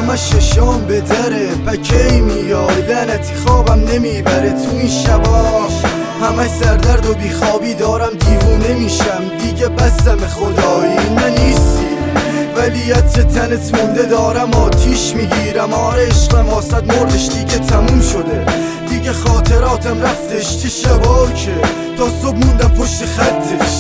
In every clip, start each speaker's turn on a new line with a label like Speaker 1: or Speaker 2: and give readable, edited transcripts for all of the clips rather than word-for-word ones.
Speaker 1: همه ششام به دره پکی میای لعنتی خوابم نمیبره تو این شبا همه سردرد و بیخوابی دارم دیوونه میشم دیگه بسم خدایی نه نیستی ولی عطر تنت مونده دارم آتیش میگیرم آره عشقم واسد مردش دیگه تموم شده دیگه خاطراتم رفتش چه شبا که تا صبح موندم پشت خطش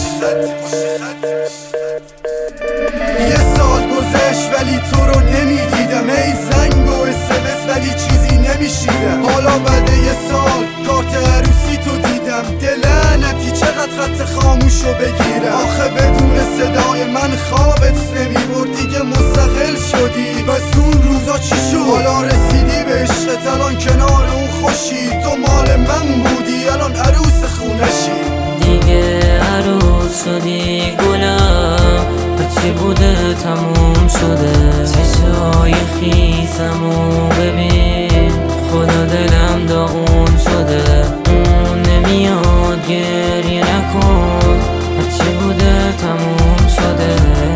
Speaker 1: یه سال گذشت ولی تو رو نمیدیدم ای زنگ و SMS ولی چیزی نمیشیدم حالا بعد یه سال کارت عروسی تو دیدم دلعنتی چقدر خط خاموشو بگیرم آخه بدون صدای من خوابت نمیبرد دیگه مستقل شدی بس اون روزا چی شد حالا رسیدی به عشقت الان کنار اون خوشی تو مال من بودی الان عروس خونشی
Speaker 2: دیگه عروس شدی گلم هرچی بوده تموم شده چشای خیسمو ببین خدا دلم داغون شده اون نمیاد گریه نکن هرچی بوده تموم شده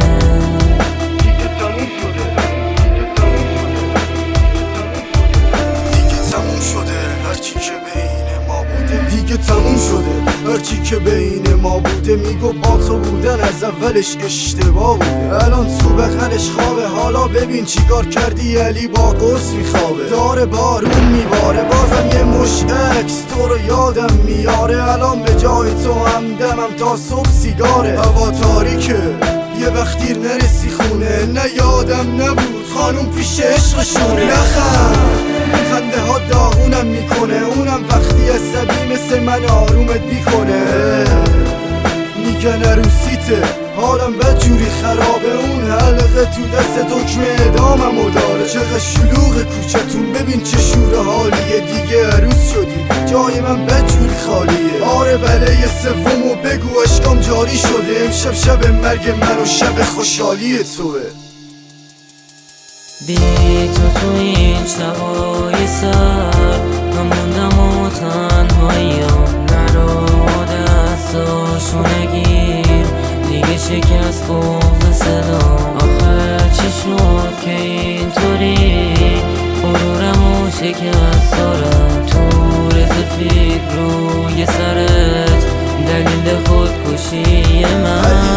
Speaker 1: دیگه تموم شده هرچی که بین ما بوده میگو با تو بودن از اولش اشتباه بوده الان تو بغلش خوابه حالا ببین چیکار کردی علی با قرص میخوابه داره بارون میباره بازم یه مش عکس تو رو یادم میاره الان به جای تو همدمم تا صبح سیگاره هوا تاریکه یه وقت دیر نرسی خونه نه یادم نبود خانوم پیش عشقشونه نخند خنده ها داغونم میکنه اونم وقتی عصبی مثل من آرومت میکنه میگن عروسیته حالم بدجوری خرابه اون حلقه تو دست دکمه اداممو داره چقدر شلوغ کوچتون ببین چه شور حالیه دیگه عروس شدی جای من بدجوری خالیه آره بله یه سومو بگو اشکام جاری شده امشب شب مرگ من و شب خوشحالی توه
Speaker 2: بی تو این شبای سر من موندم و تنهاییم نرو دستاشو نگیر دیگه شکست بغض صدا آخه چی شد که اینطوری غرورمو شکست دارم تو سفید روی سرت دلیل خودکشی من